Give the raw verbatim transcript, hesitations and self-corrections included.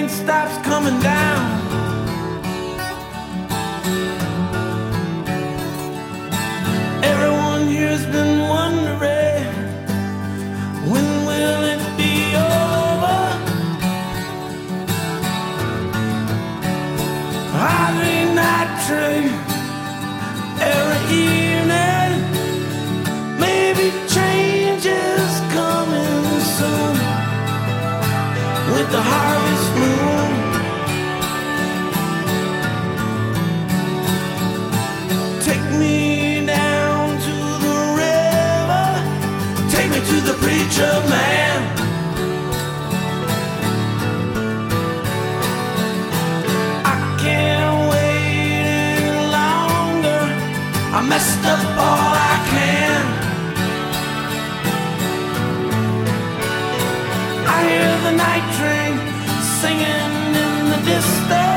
rain stops coming down. Everyone here's been wondering, when will it be over? Hearty night train every evening. Maybe change is coming soon with the harvest moon. Take me down to the river, take me to the preacher man. I can't wait any longer, I messed up all I can. I hear the night train singing in the distance.